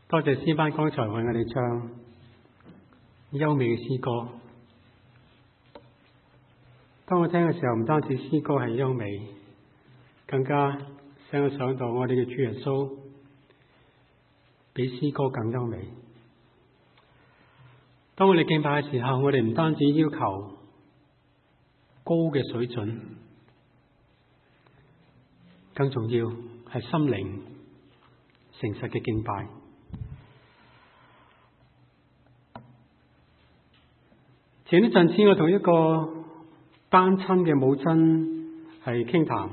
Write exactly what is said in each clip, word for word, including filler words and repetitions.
多謝詩班剛才為我哋唱優美嘅詩歌。當我聽嘅時候，唔單止詩歌係優美，更加使我想到我哋嘅主耶穌比詩歌更優美。當我哋敬拜嘅時候，我哋唔單止要求高嘅水準，更重要係心靈誠實嘅敬拜。前一陣子我同一個單親嘅母親係傾談，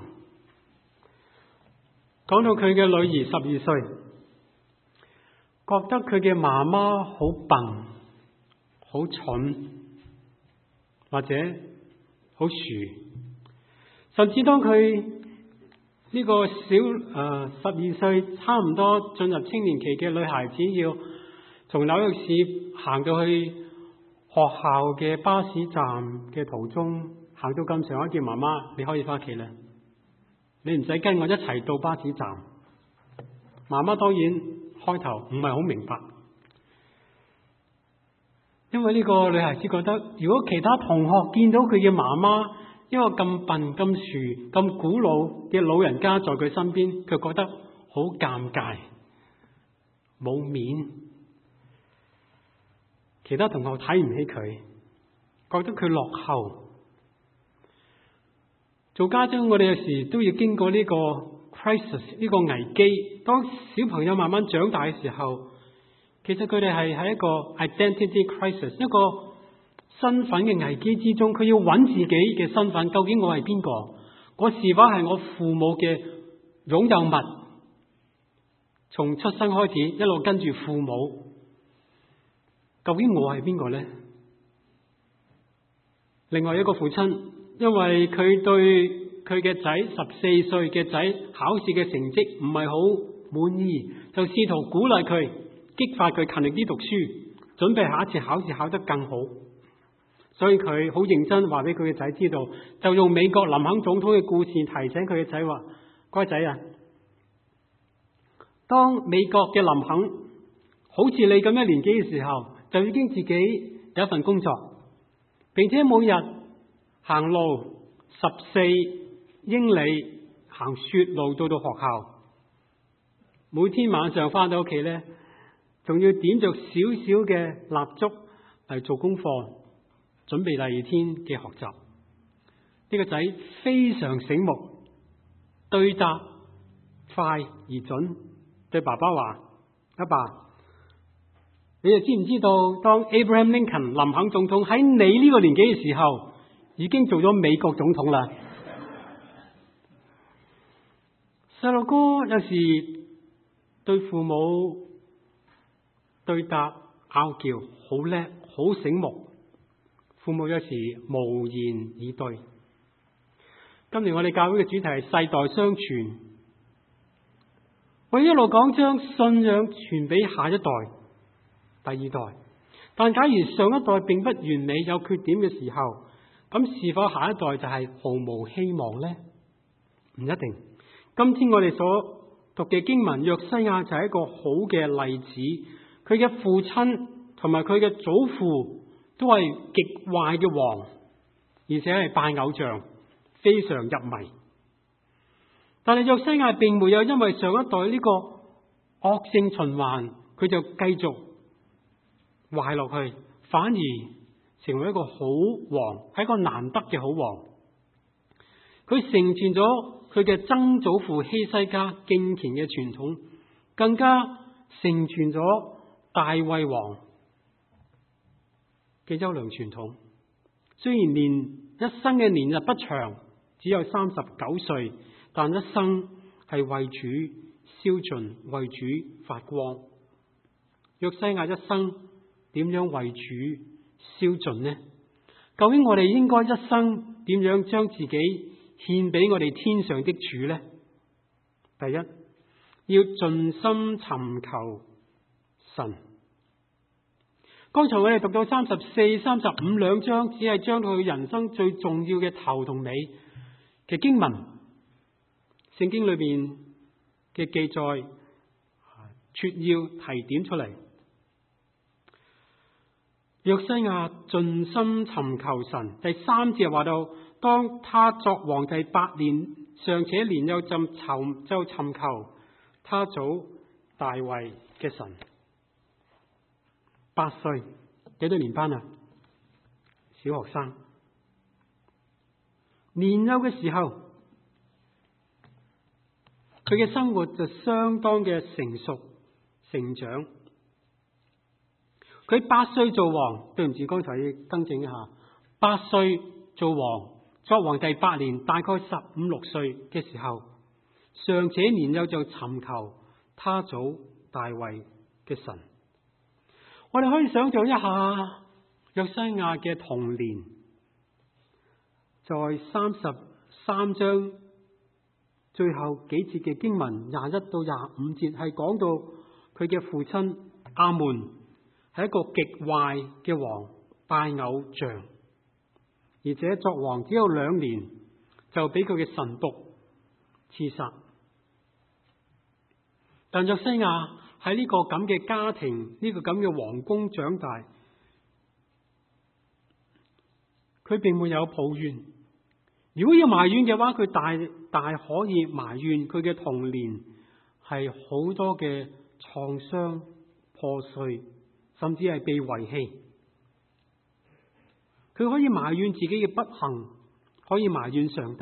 講到佢嘅女兒十二歲，覺得佢嘅媽媽好笨、好蠢或者好薯，甚至當佢呢個小誒十二歲差唔多進入青年期嘅女孩子，要從紐約市行到去學校嘅巴士站嘅途中，行到咁上下，叫媽媽你可以翻屋企啦，你唔使跟我一齊到巴士站。媽媽當然開頭唔係好明白，因為呢個女孩子覺得，如果其他同學見到佢嘅媽媽一個咁笨、咁薯、咁古老嘅老人家在佢身邊，佢覺得好尷尬，冇面。其他同學睇唔起佢，覺得佢落後。做家長，我哋有時都要經過呢個 crisis， 呢個危機。當小朋友慢慢長大嘅時候，其實佢哋係喺一個 identity crisis， 一個身份嘅危機之中。佢要揾自己嘅身份，究竟我係邊個？我是否係我父母嘅擁有物？從出生開始，一路跟住父母。究竟我係邊個呢？另外一個父親，因為佢對佢嘅仔十四歲嘅仔考試嘅成績唔係好滿意，就試圖鼓勵佢，激發佢勤力啲讀書，準備下一次考試考得更好。所以佢好認真話俾佢嘅仔知道，就用美國林肯總統嘅故事提醒佢嘅仔話：乖仔啊，當美國嘅林肯好似你咁嘅年紀嘅時候，就已經自己有一份工作，並且每日行路十四英里，行雪路到到學校。每天晚上翻到屋企咧，仲要點着少少嘅蠟燭嚟做功課，準備第二天嘅學習。呢個仔非常醒目，對答快而準，對爸爸話：阿爸，你又知唔知道，當 Abraham Lincoln 林肯總統喺你呢個年紀嘅時候，已經做咗美國總統啦？細路哥有時對父母對答拗撬好叻，好醒目，父母有時無言以對。今年我哋教會嘅主題係世代相傳，我一路講將信仰傳俾下一代、第二代，但假如上一代並不完美，有缺點嘅時候，咁是否下一代就係毫無希望呢？唔一定。今天我哋所讀嘅經文約西亞就係一個好嘅例子，佢嘅父親同埋佢嘅祖父都係極壞嘅王，而且係拜偶像，非常入迷。但係約西亞並沒有因為上一代呢個惡性循環，佢就繼續壞落去，反而成為一個好王，係一個難得嘅好王。佢承傳咗佢嘅曾祖父希西家敬虔嘅傳統，更加承傳咗大衛王嘅優良傳統。雖然年一生嘅年日不長，只有三十九歲，但一生係為主燒盡，為主發光。約西亞一生點樣為主燒盡呢？究竟我哋應該一生點樣將自己獻俾我哋天上的主呢？第一，要盡心尋求神。剛才我哋讀到三十四、三十五兩章，只係將佢人生最重要嘅頭同尾嘅經文，聖經裏邊嘅記載撮要提點出嚟。約西亞盡心尋求神。第三節話到，當他作皇帝八年，尚且年幼，就尋就尋求他祖大衛嘅神。八歲，幾多年班啊？小學生。年幼嘅時候，佢嘅生活就相當嘅成熟成長。佢八歲做王，對唔住，剛才要更正一下，八歲做王，作皇帝八年，大概十五六歲嘅時候，尚且年幼就尋求他祖大衛嘅神。我哋可以想象一下約西亞嘅童年，在三十三章最後幾節嘅經文廿一到廿五節，係講到佢嘅父親亞們係一個極壞嘅王，拜偶像，而且作王只有兩年就俾佢嘅臣僕刺殺。但約西亞喺呢個咁嘅家庭，呢個咁嘅皇宮長大，佢並沒有抱怨。如果要埋怨嘅話，佢大大可以埋怨佢嘅童年係好多嘅創傷、破碎，甚至係被遺棄。佢可以埋怨自己嘅不幸，可以埋怨上帝。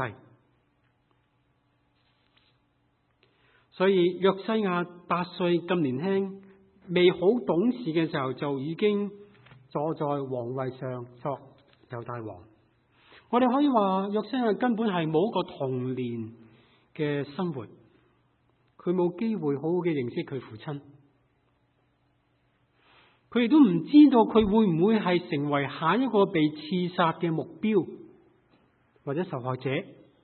所以約西亞八歲咁年輕，未好懂事嘅時候，就已經坐在皇位上作猶大王。我哋可以話約西亞根本係冇一個童年嘅生活，佢冇機會好好嘅認識佢父親，佢亦都唔知道佢會唔會係成為下一個被刺殺嘅目標或者受害者。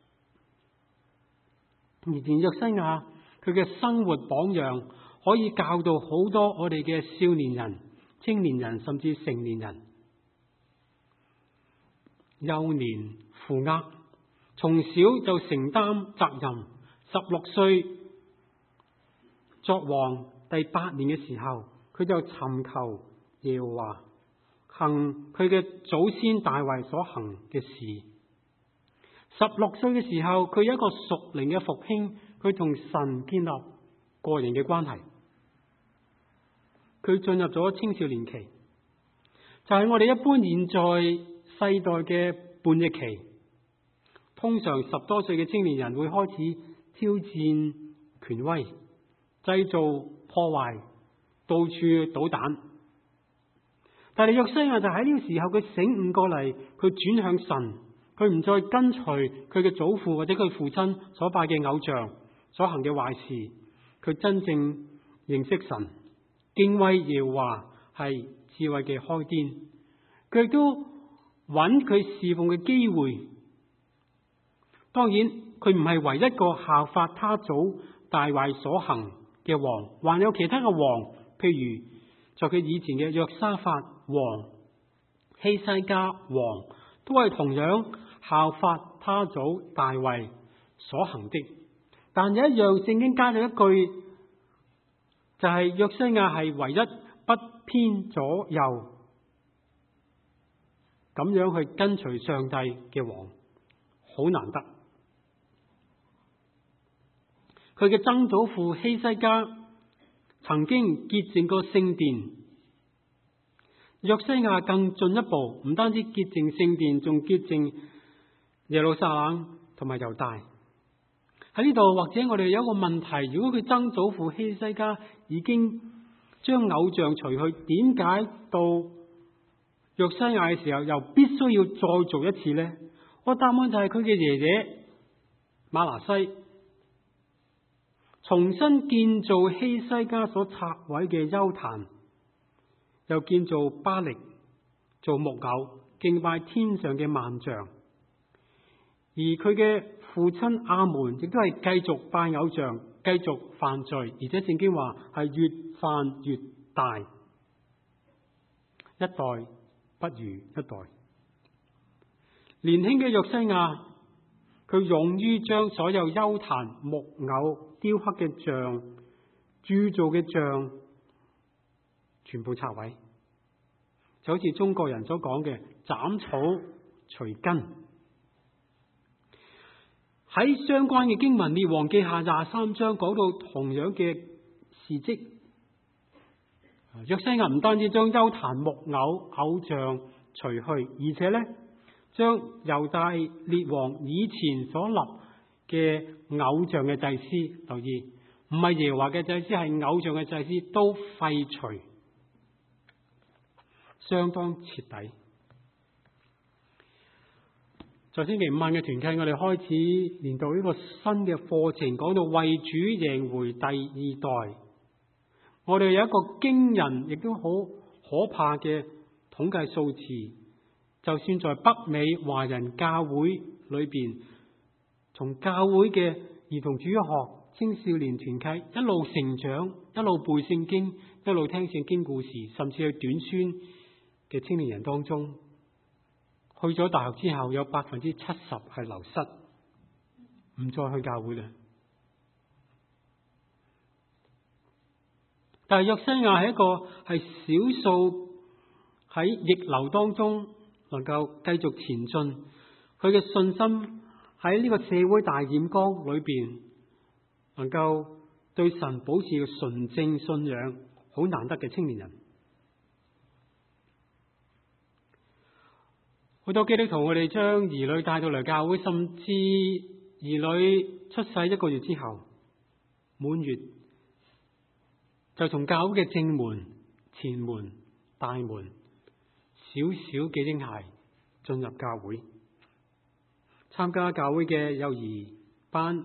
而連約西亞佢嘅生活榜樣，可以教導好多我哋嘅少年人、青年人，甚至成年人。幼年負軛，從小就承擔責任。十六歲作王第八年嘅時候，佢就尋求耶和華，行佢嘅祖先大衛所行嘅事。十六歲嘅時候，佢有一個屬靈嘅復興，佢同神建立個人嘅關係。佢進入咗青少年期，就係、是、我哋一般現在世代嘅叛逆期。通常十多歲嘅青年人會開始挑戰權威，製造破壞，到處搗蛋。但係約西亞就喺呢個時候，佢醒悟過嚟，佢轉向神，佢唔再跟隨佢嘅祖父或者佢父親所拜嘅偶像所行嘅壞事，佢真正認識神，敬畏耶和華係智慧嘅開端。佢亦都揾佢侍奉嘅機會。當然，佢唔係唯一一個效法他祖大衛所行嘅王，還有其他嘅王，譬如在佢以前嘅約沙法王、希西家王，都係同樣效法他祖大衛所行的。但有一樣聖經加咗一句，就係、是、約西亞係唯一不偏左右咁樣去跟隨上帝嘅王，好難得。佢嘅曾祖父希西家曾經潔淨過聖殿，約西亞更進一步，唔單止潔淨聖殿，仲潔淨耶路撒冷同埋猶大。喺呢度，或者我哋有一個問題，如果佢曾祖父希西家已經將偶像除去，點解到約西亞嘅時候又必須要再做一次呢？我答案就係佢嘅爺爺馬拿西重新建造希西家所拆毀嘅邱壇，又建造巴力做木偶，敬拜天上嘅萬象。而佢嘅父親亞門亦都係繼續拜偶像，繼續犯罪，而且聖經話係越犯越大，一代不如一代。年輕嘅約西亞，佢勇於將所有邱壇木偶雕刻嘅像鑄造嘅像全部拆毀，就好似中國人所講嘅斬草除根。喺相關嘅經文，列王記下廿三章講到同樣嘅事蹟。約西亞唔單止將邱壇木偶偶像除去，而且咧將猶大列王以前所立嘅偶像嘅祭司，留意唔係耶和華嘅祭司，係偶像嘅祭司都廢除，相當徹底。在星期五晚嘅團契，我哋開始練到呢個新嘅課程，講到為主贏回第二代。我哋有一個驚人亦都好可怕嘅統計數字，就算在北美華人教會裏邊，從教會嘅兒童主日學、青少年團契一路成長，一路背聖經，一路聽聖經故事，甚至去短宣嘅青年人當中，去咗大學之後有百分之七十係流失，唔再去教會啦。但係約西亞係一個係少數喺逆流當中能夠繼續前進，佢嘅信心喺呢個社會大染缸裏邊，能夠對神保持嘅純正信仰，好難得嘅青年人。好多基督徒，我哋將兒女帶到嚟教會，甚至兒女出世一個月之後，滿月就從教會嘅正門、前門、大門，小小嘅嬰孩進入教會，參加教會嘅幼兒班、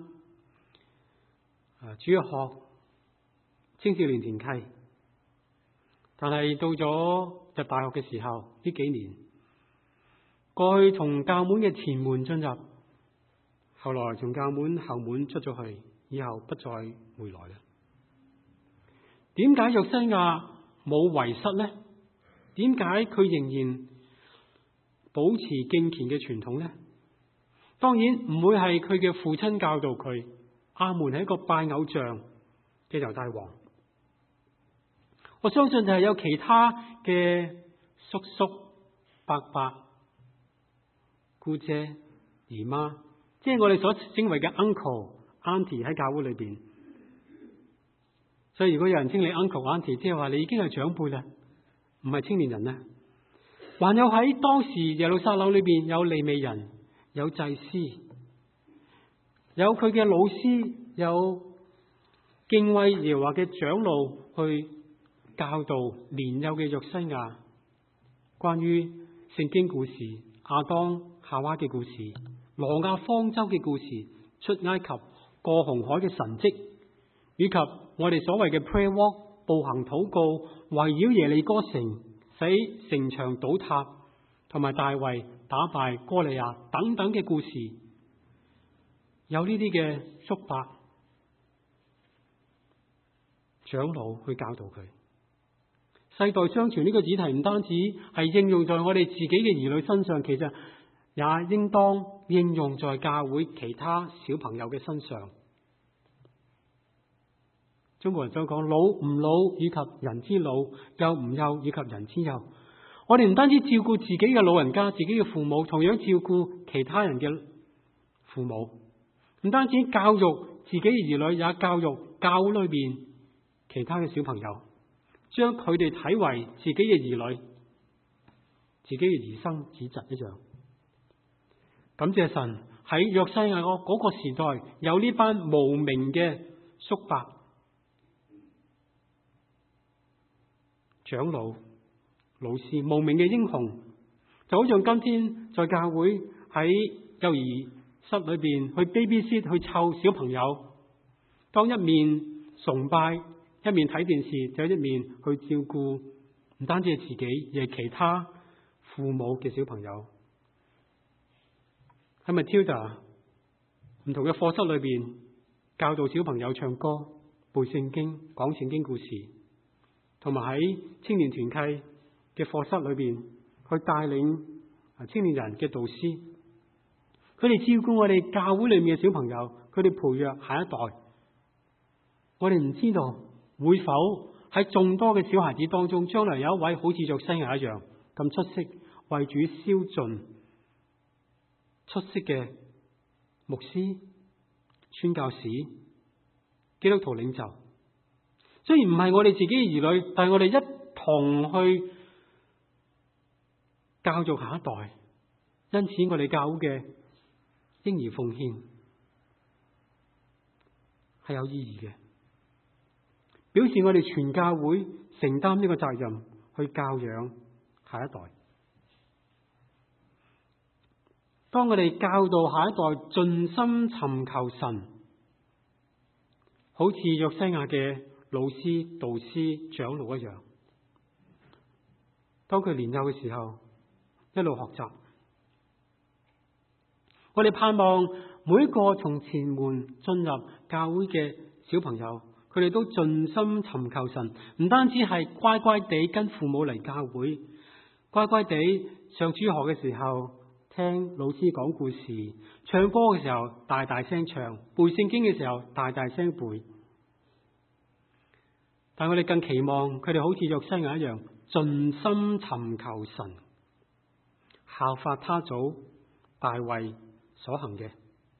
主日學、青少年團契。但係到咗入大學嘅時候，呢幾年過去從教門嘅前門進入，後來從教門後門出咗去，以後不再回來啦。點解約西亞冇遺失呢？點解佢仍然保持敬虔嘅傳統呢？當然唔會係佢嘅父親教導佢。亞門係一個拜偶像嘅猶大王。我相信就係有其他嘅叔叔、伯伯、姑姐、姨媽，即係我哋所稱為嘅 uncle、auntie 喺教會裏邊。所以如果有人稱你 uncle、auntie， 即係話你已經係長輩啦，唔係青年人啦。還有喺當時耶路撒冷裏邊有利未人、有祭司、有佢嘅老師，有敬畏耶和華嘅長老去教導年幼嘅約西亞關於聖經故事、亞當夏娃嘅故事、挪亞方舟嘅故事、出埃及過紅海嘅神蹟，以及我哋所謂嘅 prayer walk 步行禱告，圍繞耶利哥城使城牆倒塌，同埋大衛打敗哥利亞等等嘅故事，有呢啲嘅叔伯長老去教導佢。世代相傳呢個主題唔單止係應用在我哋自己嘅兒女身上，其實也應當應用在教會其他小朋友嘅身上。中國人所講老唔老以及人之老，幼唔幼以及人之幼。我哋唔單止照顧自己嘅老人家、自己嘅父母，同樣照顧其他人嘅父母。唔單止教育自己嘅兒女，也教育教會裏邊其他嘅小朋友，將佢哋睇為自己嘅兒女、自己嘅兒生子侄一樣。感謝神喺約西亞嗰個時代，有呢班無名嘅叔伯、長老、老師，無名嘅英雄，就好像今天在教會喺幼兒室裏邊去 babysit 去湊小朋友，當一面崇拜，一面睇電視，就一面去照顧唔單止係自己，而係其他父母嘅小朋友。喺 Matilda 唔同嘅課室裏邊教導小朋友唱歌、背聖經、講聖經故事，同埋喺青年團契嘅課室裏邊去帶領青年人嘅導師，佢哋照顧我哋教會裏面嘅小朋友，佢哋培養下一代。我哋唔知道會否喺眾多嘅小孩子當中，將來有一位好似約西亞一樣咁出色，為主燒盡出色嘅牧師、宣教士、基督徒領袖？雖然唔係我哋自己嘅兒女，但係我哋一同去教育下一代。因此，我哋教會嘅嬰兒奉獻係有意義嘅，表示我哋全教會承擔呢個責任，去教養下一代。當我哋教導下一代盡心尋求神，好似約西亞嘅老師、導師、長老一樣，當佢年幼嘅時候，一路學習。我哋盼望每一個從前門進入教會嘅小朋友，佢哋都盡心尋求神，唔單止係乖乖地跟父母嚟教會，乖乖地上主學嘅時候聽老師講故事，唱歌嘅時候大大聲唱，背聖經嘅時候大大聲背。但我哋更期望佢哋好似約西亞一樣，盡心尋求神，效法他祖大衛所行嘅。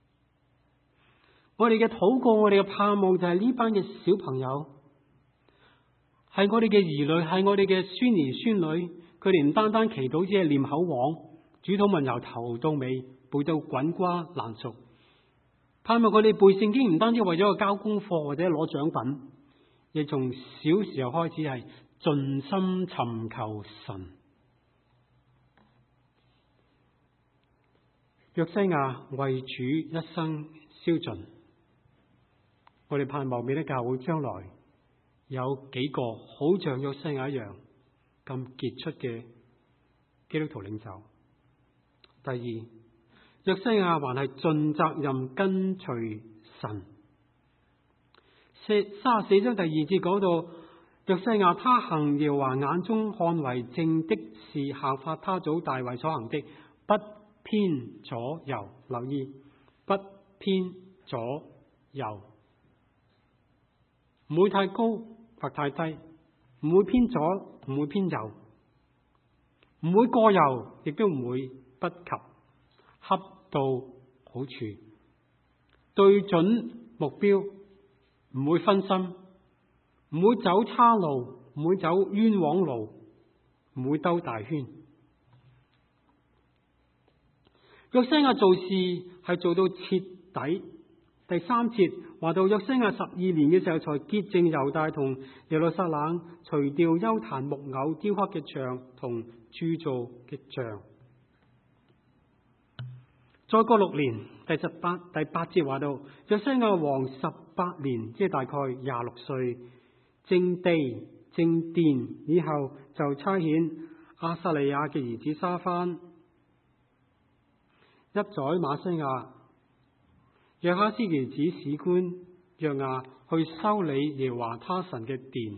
我哋嘅禱告，我哋嘅盼望就係呢班嘅小朋友，係我哋嘅兒女，係我哋嘅孫兒孫女，佢哋唔單單祈禱，只係念口簧，主禱文由頭到尾背到滾瓜爛熟。盼望佢哋背聖經唔單止為咗交功課或者攞獎品，亦從小時候開始係盡心尋求神。約西亞為主一生燒盡，我哋盼望美德教會將來有幾個好像約西亞一樣咁傑出嘅基督徒領袖。第二，約西亞還係盡責任跟隨神。三十四章第二節講到約西亞，他行耶和華眼中看為正的事，效法他祖大衛所行的，不偏左右。留意，不偏左右，唔會太高或太低，唔會偏左，唔會偏右，唔會過右，亦都唔會不及，恰到好處，對準目標，唔會分心，唔會走岔路，唔會走冤枉路，唔會兜大圈。約西亞做事係做到徹底。第三節話到約西亞十二年嘅時候，才潔淨猶大同耶路撒冷，除掉邱壇木偶雕刻嘅像同鑄造嘅像。再過六年，第十八第八節話到約西亞王十八年，即係大概廿六歲，正地正殿以後，就差遣亞撒利亞嘅兒子沙番、邑宰瑪西亞、約哈斯嘅兒子史官約亞去修理耶和華他神嘅殿。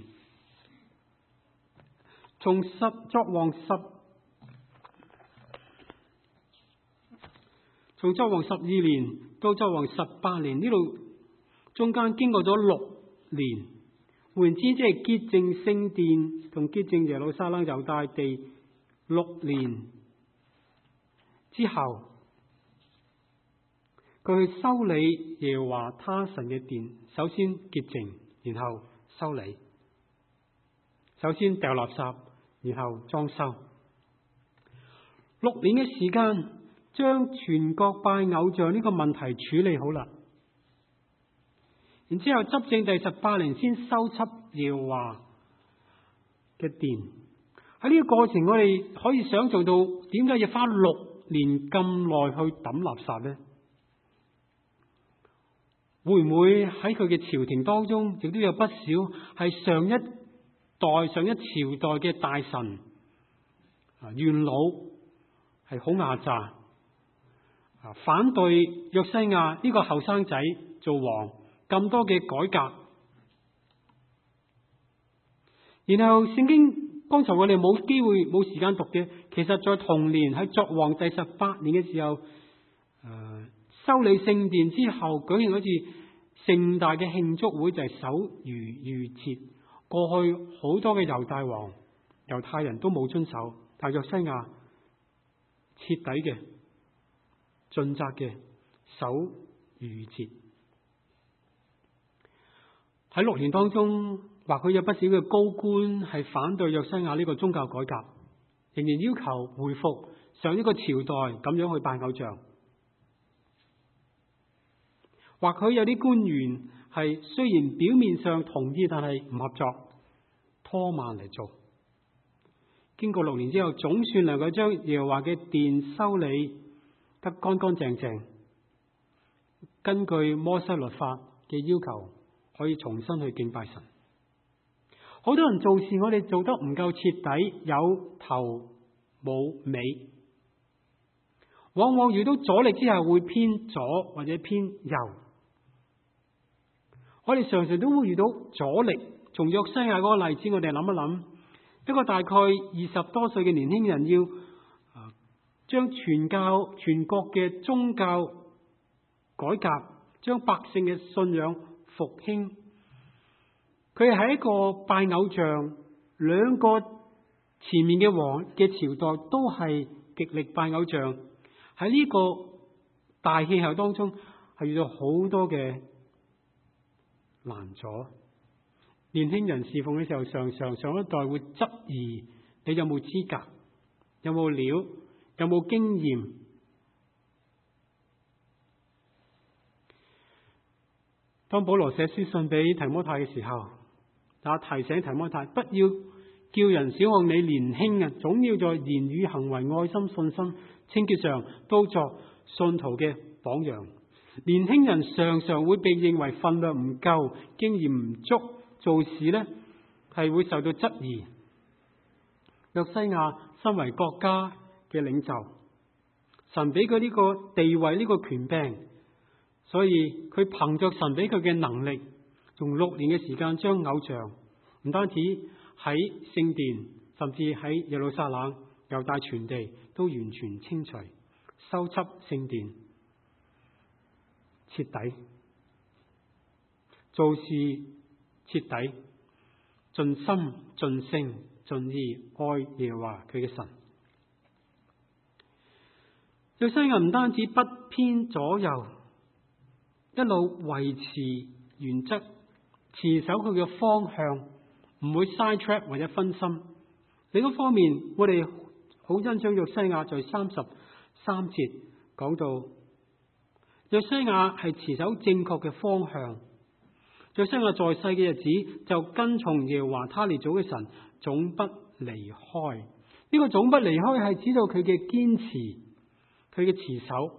從十作王十從作王十二年到作王十八年，呢度中間經過咗六年，換言之，即係潔淨聖殿同潔淨耶路撒冷猶大地六年之後，佢去修理耶和華他神嘅殿。首先潔淨，然後修理。首先掉垃圾，然後裝修。六年嘅時間，將全國拜偶像呢個問題處理好啦。然之後執政第十八年，先修葺耶和華嘅殿。喺呢個過程，我哋可以想象到點解要花六年咁耐去抌垃圾呢？會唔會喺佢嘅朝廷當中，亦都有不少係上一代、上一朝代嘅大臣啊、元老係好壓榨啊，反對約西亞呢個後生仔做王，咁多嘅改革。然後聖經剛才我哋冇機會冇時間讀嘅，其實在同年喺作王第十八年嘅時候，誒、呃、修理聖殿之後舉行一次盛大嘅慶祝會就係守逾越節。過去好多嘅猶大王、猶太人都冇遵守，但約西亞徹底嘅、盡責嘅守逾越節。喺六年當中，或許有不少嘅高官係反對約西亞呢個宗教改革，仍然要求回復上一個朝代咁樣去拜偶像。或許有啲官員係雖然表面上同意，但係唔合作，拖慢嚟做。經過六年之後，總算能夠將耶和華嘅殿修理得乾乾淨淨，根據摩西律法嘅要求，可以重新去敬拜神。好多人做事，我哋做得唔夠徹底，有頭冇尾，往往遇到阻力之後會偏左或者偏右。我哋常常都會遇到阻力。從約西亞嗰個例子，我哋諗一諗，一個大概二十多歲嘅年輕人要將全教全國嘅宗教改革，將百姓嘅信仰復興。佢係一個拜偶像，兩個前面嘅王嘅朝代都係極力拜偶像。喺呢個大氣候當中，係遇到好多嘅難阻。年輕人侍奉嘅時候，常常上一代會質疑你有冇資格，有冇料，有冇經驗。當保羅寫書信俾提摩太嘅時候，啊提醒提摩太不要叫人小看你年輕啊，總要在言語、行為、愛心、信心、清潔上都作信徒嘅榜樣。年輕人常常會被認為分量唔夠，經驗唔足，做事呢係會受到質疑。約西亞身為國家嘅領袖，神俾佢呢個地位、呢個權柄，所以佢憑着神俾佢嘅能力，用六年嘅時間將偶像唔單止喺聖殿，甚至喺耶路撒冷、猶大全地都完全清除，修葺聖殿，徹底做事，徹底盡心盡性盡意愛耶和華佢嘅神。約西亞唔單止不偏左右，一路維持原則，持守佢嘅方向，唔會 side track 或者分心。另一方面，我哋好欣賞約西亞在三十三節講到，約西亞係持守正確嘅方向。約西亞在世嘅日子就跟從耶和華他列祖嘅神，總不離開。呢、這個總不離開係指到佢嘅堅持，佢嘅持守。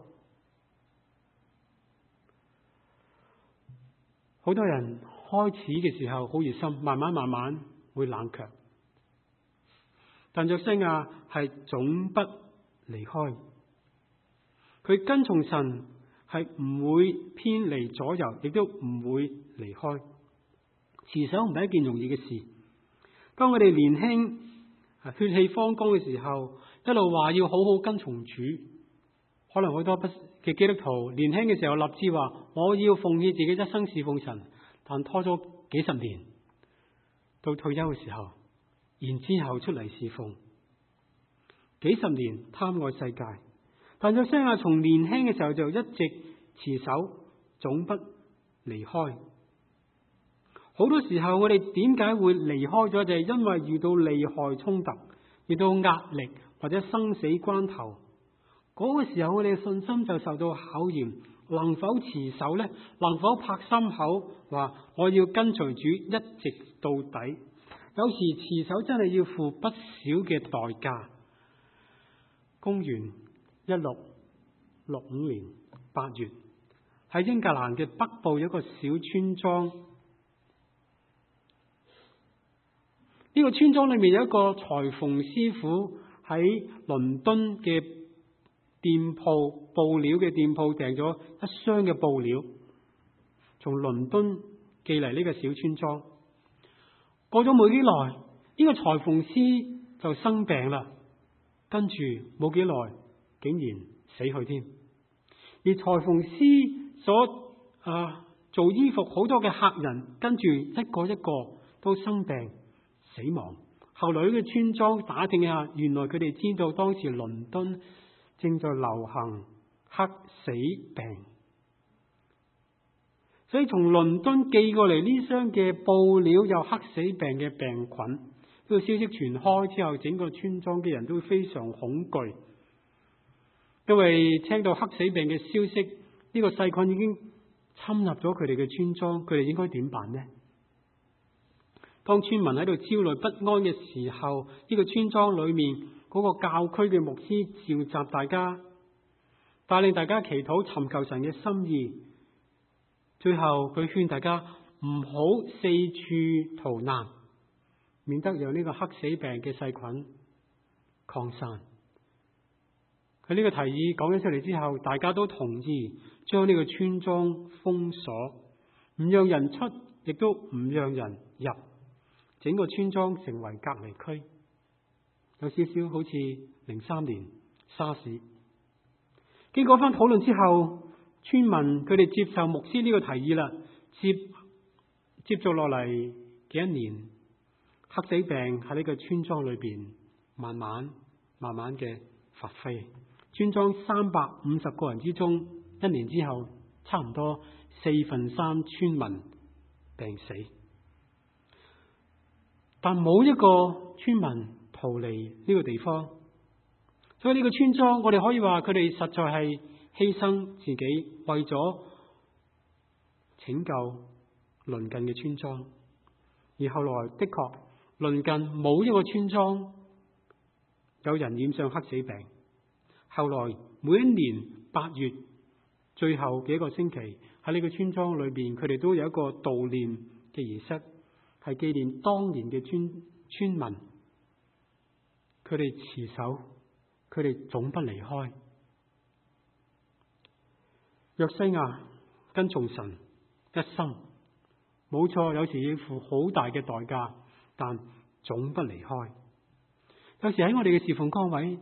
好多人開始嘅時候好熱心，慢慢慢慢會冷卻。但約西亞係總不離開，佢跟從神係唔會偏離左右，亦都唔會離開。持守唔係一件容易嘅事。當我哋年輕血氣方剛嘅時候，一路話要好好跟從主，可能好多不嘅基督徒年輕嘅時候立志話我要奉獻自己一生侍奉神，但拖咗幾十年，到退休嘅時候，然之後出嚟侍奉，幾十年貪愛世界。但約西亞從年輕嘅時候就一直持守，總不離開。好多時候我哋點解會離開咗，就係因為遇到利害衝突，遇到壓力或者生死關頭，嗰個時候我哋嘅信心就受到考驗。能否持守呢？能否拍心口話我要跟隨主一直到底？有時持守真係要付不少嘅代價。公元一六六五年八月，喺英格蘭嘅北部有一個小村莊。呢個村莊裏面有一個裁縫師傅喺倫敦嘅店鋪布料嘅店鋪訂咗一箱嘅布料，從倫敦寄嚟呢個小村莊。過咗冇幾耐，呢個裁縫師就生病啦，跟住冇幾耐竟然死去添。而裁縫師所啊做衣服，好多嘅客人跟住一個一個都生病死亡。後來呢個村莊打聽下，原來佢哋知道當時倫敦正在流行黑死病，所以從倫敦寄過嚟呢箱嘅布料有黑死病嘅病菌，呢個消息傳開之後，整個村莊嘅人都非常恐懼，因為聽到黑死病嘅消息，呢個細菌已經侵入咗佢哋嘅村莊，佢哋應該點辦呢？當村民喺度焦慮不安嘅時候，呢個村莊裏面嗰個教區嘅牧師召集大家，帶領大家祈禱尋求神嘅心意。最後佢勸大家唔好四處逃難，免得讓呢個黑死病嘅細菌擴散。佢呢個提議講咗出嚟之後，大家都同意將呢個村莊封鎖，唔讓人出，亦都唔讓人入。整個村莊成為隔離區，有少少好似零三年沙士。經過翻討論之後，村民佢哋接受牧師呢個提議啦。接接續落嚟幾一年，黑死病喺呢個村莊裏邊慢慢慢慢嘅發揮。村莊三百五十個人之中，一年之後，差唔多四分三村民病死。但冇一個村民逃離呢個地方，所以呢個村莊，我哋可以話佢哋實在係犧牲自己，為咗拯救鄰近嘅村莊。而後來的確，鄰近冇一個村莊有人染上黑死病。後來每一年八月最後幾個星期，喺呢個村莊裏邊，佢哋都有一個悼念嘅儀式。係紀念當年嘅村村民，佢哋持守，佢哋總不離開。約西亞跟從神一生，冇錯，有時要付好大嘅代價，但總不離開。有時喺我哋嘅侍奉崗位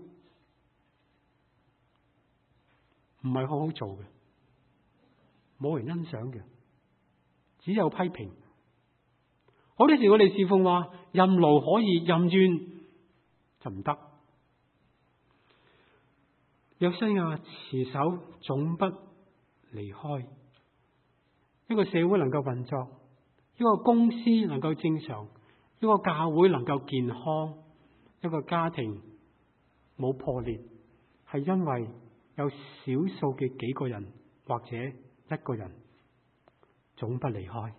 唔係好好做嘅，冇人欣賞嘅，只有批評。好多時我哋侍奉話任勞可以，任怨就唔得。約西亞持守總不離開。一個社會能夠運作，一個公司能夠正常，一個教會能夠健康，一個家庭冇破裂，係因為有少數嘅幾個人或者一個人總不離開。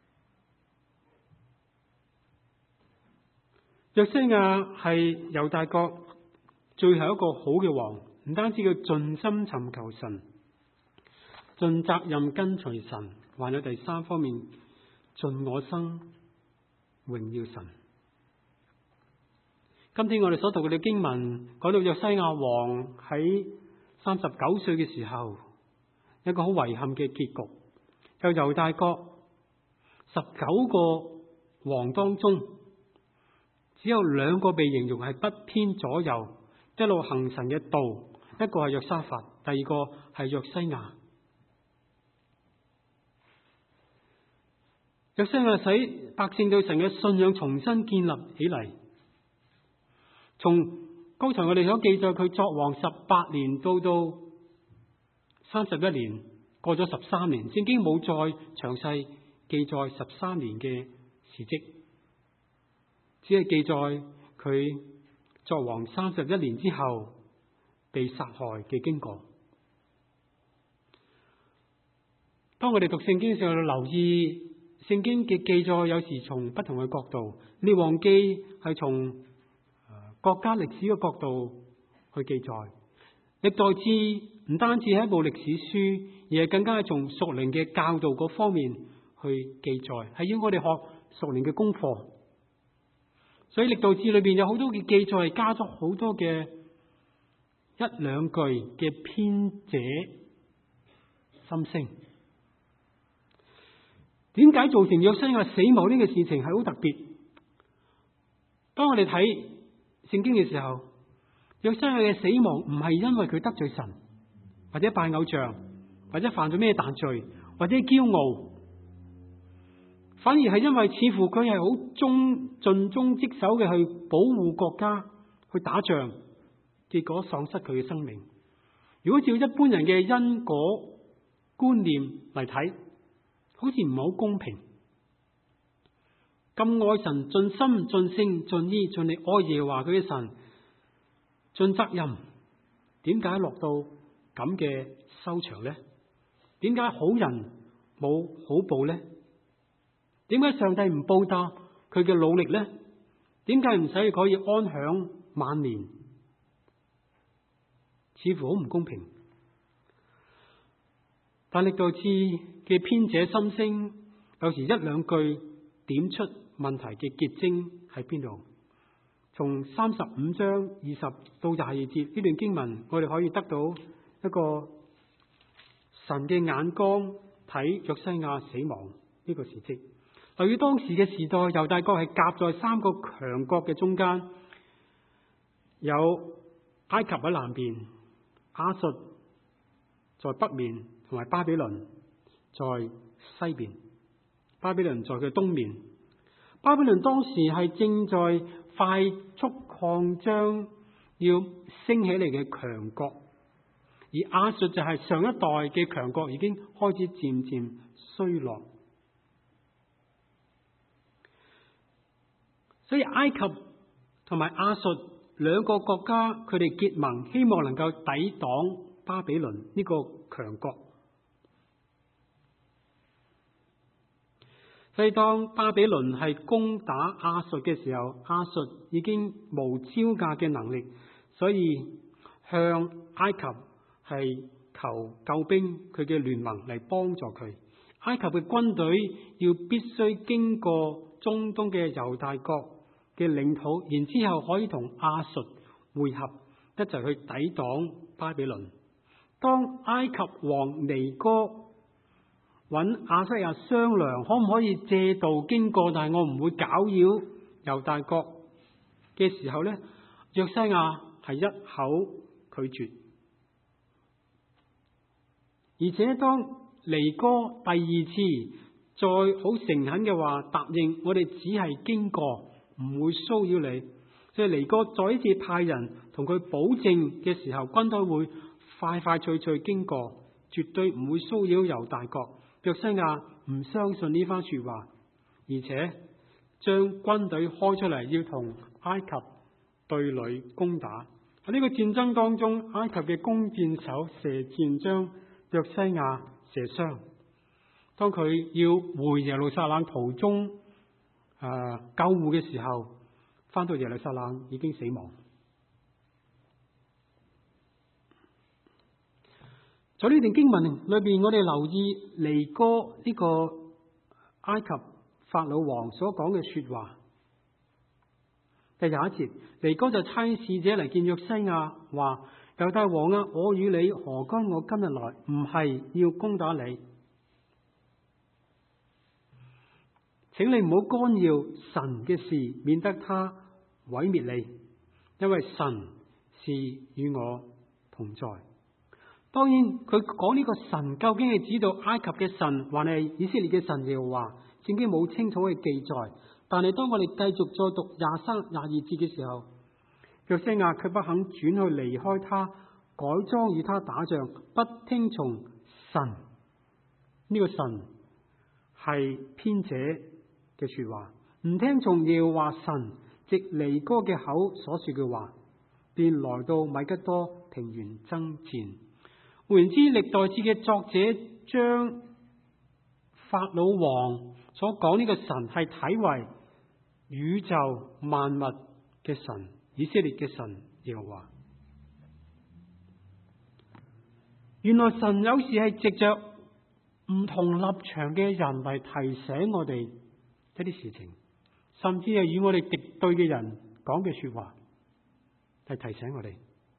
約西亞係猶大國最後一個好嘅王，唔單止佢盡心尋求神，盡責任跟隨神，還有第三方面，盡我生榮耀神。今天我哋所讀嘅經文講到約西亞王喺三十九歲嘅時候，一個好遺憾嘅結局。就猶大國十九個王當中，只有兩個被形容係不偏左右，一路行神嘅道，一個係約沙法，第二個係約西亞。約西亞使百姓對神嘅信仰重新建立起嚟。從剛才我哋所記載，佢作王十八年到到三十一年，過咗十三年，聖經冇再詳細記載十三年嘅事跡，只係記載佢作王三十一年之後被殺害嘅經過。當我哋讀聖經嘅時候，留意聖經嘅記載，有時從不同嘅角度。列王記係從國家歷史嘅角度去記載，歷代志唔單止係一部歷史書，而係更加係從屬靈嘅教導嗰方面去記載，係要我哋學屬靈嘅功課。所以歷代志裏邊有好多嘅記載，係加咗好多嘅一兩句嘅編者心聲。點解造成約西亞死亡呢個事情係好特別？當我哋睇聖經嘅時候，約西亞嘅死亡唔係因為佢得罪神，或者拜偶像，或者犯咗咩大罪，或者驕傲， 反而係因為似乎佢係好忠盡忠職守嘅去保護國家，去打仗，結果喪失佢嘅生命。如果照一般人嘅因果觀念嚟睇，好似唔係好公平。咁愛神，盡心盡性盡意盡力愛耶和華佢嘅神，盡責任，點解落到咁嘅收場呢？點解好人冇好報呢？點解上帝唔報答佢嘅努力呢？點解唔使佢可以安享晚年？似乎好唔公平。但歷代志嘅編者心聲，有時一兩句點出問題嘅結晶喺邊度？從三十五章二十到廿二節呢段經文，我哋可以得到一個神嘅眼光睇約西亞死亡呢個事蹟。由於當時嘅時代，猶大國係夾在三個強國嘅中間，有埃及喺南邊，亞述在北面，同埋巴比倫在西邊。巴比倫在佢東面。巴比倫當時係正在快速擴張，要升起嚟嘅強國，而亞述就係上一代嘅強國，已經開始漸漸衰落。所以埃及同埋亞述兩個國家，佢哋結盟，希望能夠抵擋巴比倫呢個強國。所以當巴比倫係攻打亞述嘅時候，亞述已經無招架嘅能力，所以向埃及係求救兵，佢嘅聯盟嚟幫助佢。埃及嘅軍隊要必須經過中東嘅猶大國嘅領土，然之後可以同亞述會合，一齊去抵擋巴比倫。當埃及王尼哥揾亞西亞商量，可唔可以借道經過，但係我唔會攪擾猶大國嘅時候呢，約西亞係一口拒絕。而且當尼哥第二次再好誠懇嘅話答應，我哋只係經過，唔會騷擾你。所以尼哥再一次派人同佢保證嘅時候，軍隊會快快脆脆經過，絕對唔會騷擾猶大國。約西亞唔相信呢番說話，而且將軍隊開出嚟，要同埃及對壘攻打。喺呢個戰爭當中，埃及嘅弓箭手射箭將約西亞射傷。當佢要回耶路撒冷途中，誒、呃、救護嘅時候，翻到耶路撒冷已經死亡。在呢段經文裏邊，我哋留意尼哥呢個埃及法老王所講嘅說話。第廿一節，尼哥就差使者嚟見約西亞，話：猶大王啊，我與你何干？我今日來唔係要攻打你，請你唔好干擾神嘅事，免得他毀滅你，因為神是與我同在。當然，佢講呢個神究竟係指到埃及嘅神，還係以色列嘅神耶和華，聖經冇清楚嘅記載。但係當我哋繼續再讀廿三、廿二節嘅時候，約西亞卻不肯轉去離開他，改裝與他打仗，不聽從神。呢、這個神係編者嘅說話，唔聽從耶和華神藉尼哥嘅口所說嘅話，便來到米吉多平原爭戰。換言之，歷代志嘅作者將法老王所講呢個神係睇為宇宙萬物嘅神，以色列嘅神耶和華。原來神有時係藉着唔同立場嘅人嚟提醒我哋一啲事情，甚至係與我哋敵對嘅人講嘅說話，係提醒我哋。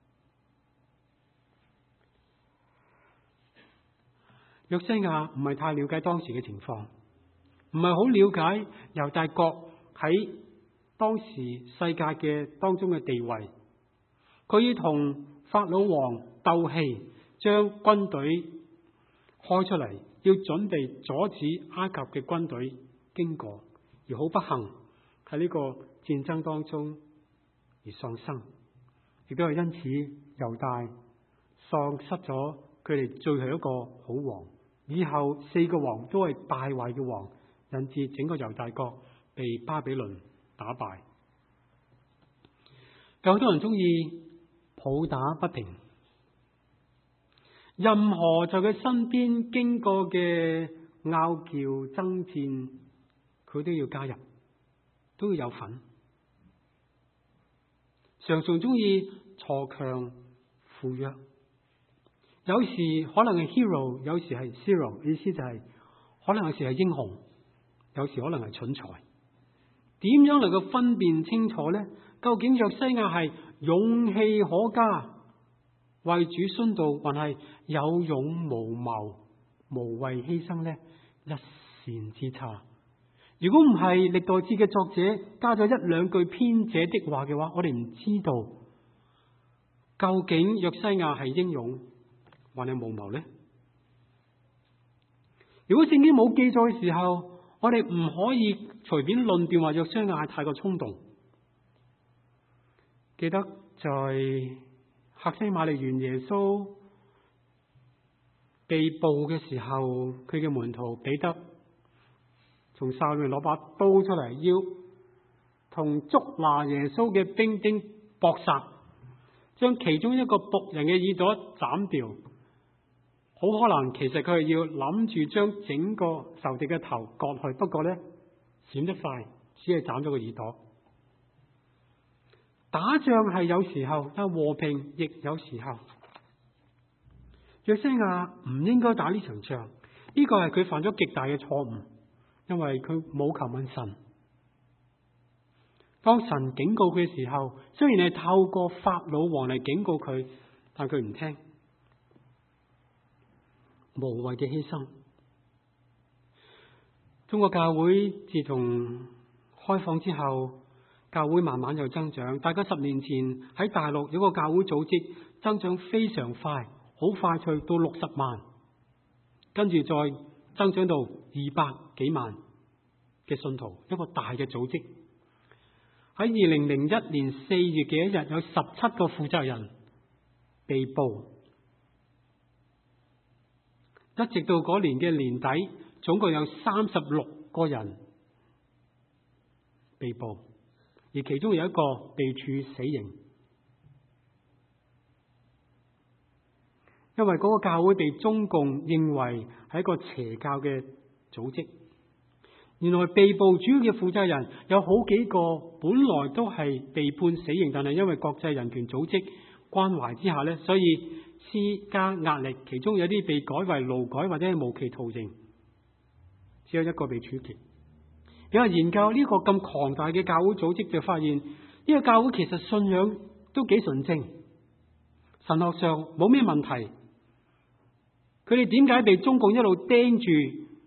約西亞唔係太了解當時嘅情況，唔係好了解猶大國喺當時世界嘅當中嘅地位。佢要同法老王鬥氣，將軍隊開出嚟，要準備阻止埃及嘅軍隊經過，而好不幸喺呢個戰爭當中而喪生，亦都係因此猶大喪失咗佢哋最後一個好王。以後四個王都係敗壞嘅王，引致整個猶大國被巴比倫打敗。有好多人中意抱打不平，任何在佢身邊經過嘅拗撬爭戰，佢都要加入，都要有份。常常中意鋤強扶弱，有時可能係 hero， 有時係 zero， 意思就係、是、可能有時係英雄，有時可能係蠢材。點樣能夠分辨清楚呢？究竟約西亞係勇氣可嘉，為主殉道，還係有勇無謀，無謂犧牲呢？一線之差。如果唔係歷代志嘅作者加咗一兩句編者的話嘅話，我哋唔知道究竟約西亞係英勇還係無謀呢？如果聖經冇記載嘅時候，我哋唔可以隨便論斷話約西亞係太過衝動。記得在客西馬尼園耶穌被捕嘅時候，佢嘅門徒彼得從哨裏面攞把刀出嚟，要同捉拿耶穌嘅兵丁搏殺，將其中一個僕人嘅耳朵斬掉。好可能其實佢係要諗住將整個仇敵嘅頭割去，不過呢，閃得快，只係斬咗個耳朵。打仗係有時候，但和平亦有時候。約西亞唔應該打呢場仗，呢個係佢犯咗極大嘅錯誤，因為佢冇求問神。當神警告佢嘅時候，雖然係透過法老王嚟警告佢，但佢唔聽，無謂嘅犧牲。中國教會自從開放之後，教會慢慢有增長。大概十年前喺大陸有個教會組織，增長非常快，好快脆到六十萬，跟住再增長到二百幾萬嘅信徒，一個大嘅組織。喺二零零一年四月嘅一日，有十七個負責人被捕，一直到嗰年嘅年底，總共有三十六個人被捕，而其中有一個被處死刑，因為嗰個教會被中共認為係一個邪教嘅組織。原來被捕主要嘅負責人有好幾個本來都係被判死刑，但係因為國際人權組織關懷之下呢，所以施加壓力，其中有啲被改為勞改或者係無期徒刑，只有一個被處決。有人研究呢個咁龐大嘅教會組織，就發現呢個教會其實信仰都幾純正，神學上冇咩問題。佢哋點解被中共一路盯住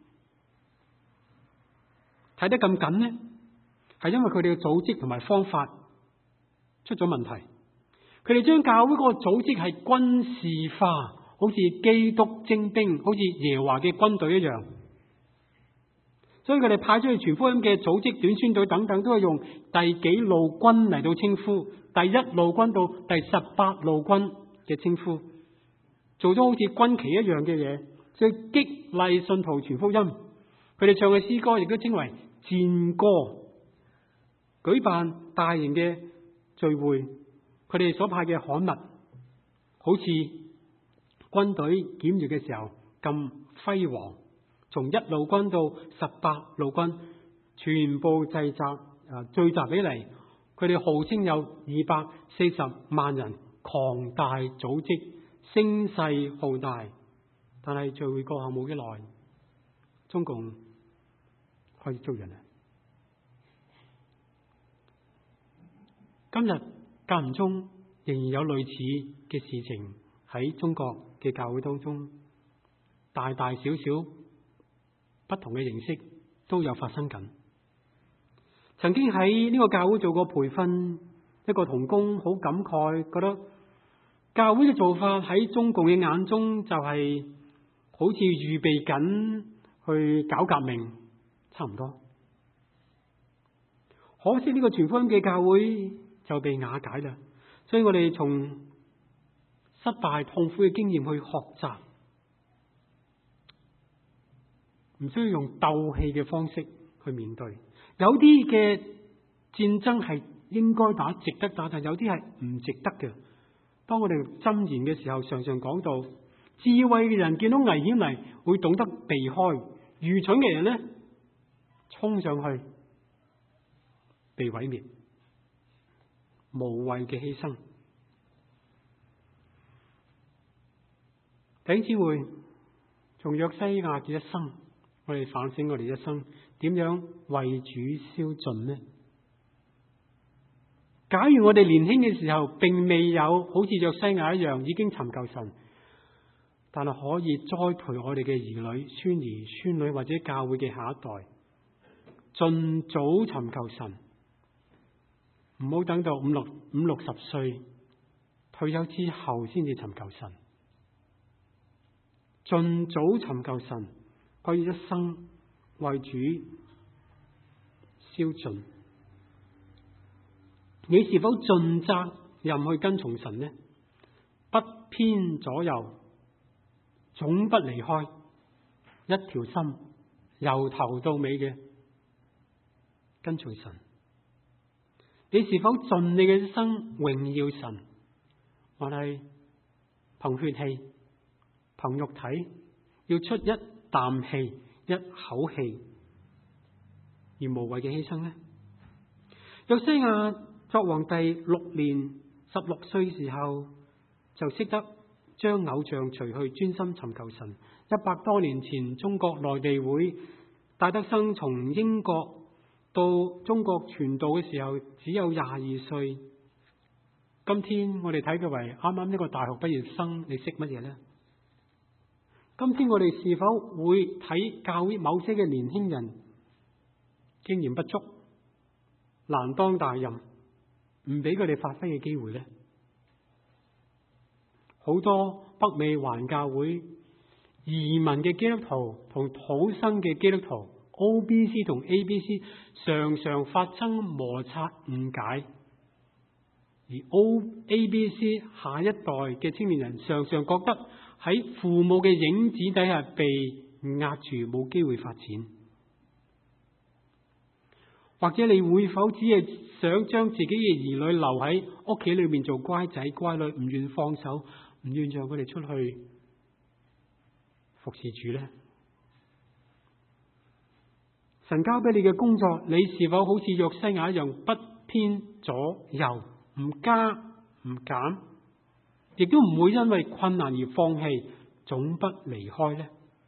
睇得咁緊呢？係因為佢哋嘅組織同埋方法出咗問題。佢哋將教會嗰個組織係軍事化，好似基督徵兵，好似耶和華嘅軍隊一樣。所以佢哋派出去傳福音嘅組織、短宣隊等等，都係用第幾路軍嚟到稱呼，第一路軍到第十八路軍嘅稱呼，做咗好似軍旗一樣嘅嘢，所以激勵信徒傳福音。佢哋唱嘅詩歌亦都稱為戰歌。舉辦大型嘅聚會，佢哋所派嘅刊物好似軍隊檢閱嘅時候咁輝煌，從一路軍到十八路軍全部聚集啊聚集起嚟，佢哋號稱有二百四十萬人，龐大組織，聲勢浩大。但係聚會過後冇幾耐，中共開始捉人啦。今日間唔中仍然有類似嘅事情喺中國嘅教會當中，大大小小不同嘅形式都有發生緊。曾經喺呢個教會做過培訓，一個同工好感慨，覺得教會嘅做法喺中共嘅眼中就係好似預備緊去搞革命，差唔多。 可惜呢個傳福音嘅教會就被瓦解啦。所以我哋從失敗痛苦嘅經驗去學習，唔需要用鬥氣嘅方式去面對。有啲嘅戰爭係應該打、值得打，但有啲係唔值得嘅。當我哋箴言嘅時候，常常講到智慧嘅人見到危險嚟，會懂得避開；愚蠢嘅人呢，衝上去被毀滅，無謂嘅犧牲。弟兄姊妹，從約西亞嘅一生，我哋反省我哋一生點樣為主燒盡呢？假如我哋年輕嘅時候並未有好似約西亞一樣已經尋求神，但係可以栽培我哋嘅兒女、孫兒、孫女或者教會嘅下一代，盡早尋求神，唔好等到五六五六十歲退休之後先至尋求神。盡早尋求神，可以一生為主燒盡。你是否盡責任去跟從神呢？不偏左右，總不離開一條心，由頭到尾嘅跟隨神。你是否盡你嘅一生榮耀神？或係憑血氣、憑肉體，要出一啖氣、一口氣而無謂嘅犧牲呢？約西亞作皇帝六年，十六歲時候就識得將偶像除去，專心尋求神。一百多年前，中國內地會戴德生從英國到中國傳道嘅時候只有廿二歲。今天我哋睇佢為啱啱一個大學畢業生，你識乜嘢呢？今天我哋是否會睇教會某些嘅年輕人經驗不足，難當大任，唔俾佢哋發揮嘅機會呢？好多北美環教會移民嘅基督徒同土生嘅基督徒 O B C 同 A B C 常常發生摩擦誤解，而 O A B C 下一代嘅青年人常常覺得喺父母嘅影子底下被壓住，冇機會發展。或者你會否只係想將自己嘅兒女留喺屋企裏面做乖仔乖女，唔願放手，唔願讓佢哋出去服侍主呢？神交俾你嘅工作，你是否好似約西亞一樣不偏左右，唔加唔減，亦都唔會因為困難而放棄，總不離開呢？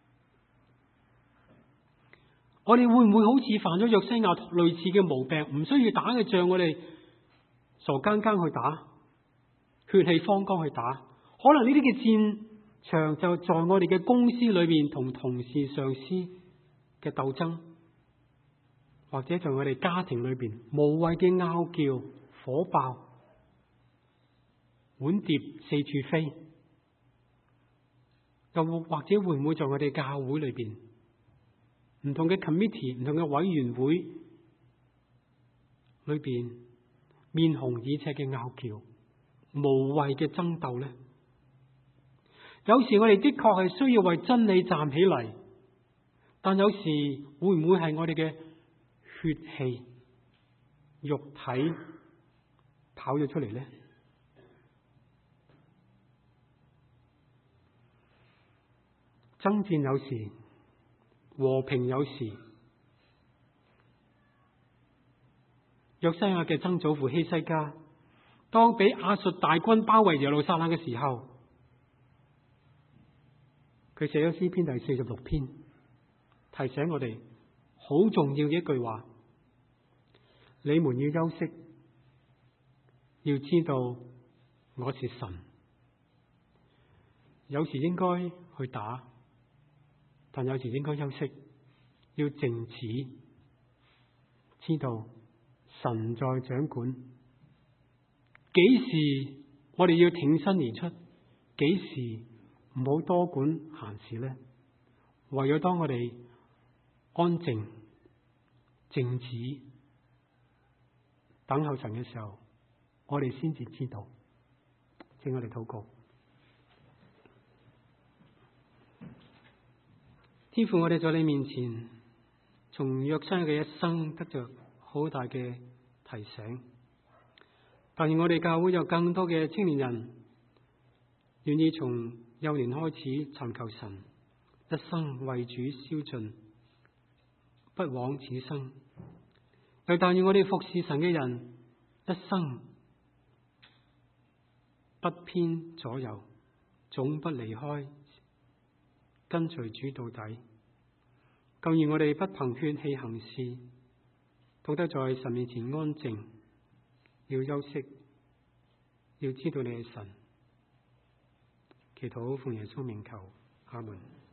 我哋會唔會好似犯咗約西亞類似嘅毛病？唔需要打嘅仗，我哋傻更更去打，血氣方剛去打。可能呢啲嘅戰場就在我哋嘅公司裏面同同事、上司嘅鬥爭，或者在我哋家庭裏邊無謂嘅拗撬、火爆、碗碟四處飛，又或者會唔會在我哋教會裏邊唔同嘅 committee、唔同嘅委員會裏邊面紅耳赤嘅拗撬、無謂嘅爭鬥呢？有時我哋的確係需要為真理站起嚟，但有時會唔會係我哋嘅血氣、肉體跑咗出嚟呢？爭戰有時，和平有時。約西亞嘅曾祖父希西家，當俾亞述大軍包圍耶路撒冷嘅時候，佢寫咗詩篇第四十六篇，提醒我哋好重要嘅一句話：你們要休息，要知道我是神。有時應該去打，但有時應該休息，要靜止，知道神在掌管。幾時我哋要挺身而出？幾時唔好多管閒事呢？唯有當我哋安靜、靜止、 等候神嘅時候，我哋先至知道。請我哋禱告。天父，我哋在你面前，從約瑟嘅一生得着好大嘅提醒。但願我哋教會有更多嘅青年人，願意從幼年開始尋求神，一生為主燒盡，不枉此生。又但願我哋服侍神嘅人，一生不偏左右，總不離開，跟隨主到底。更願我哋不憑血氣行事，懂得在神面前安靜，要休息，要知道你係神。祈禱奉耶穌名求，阿門。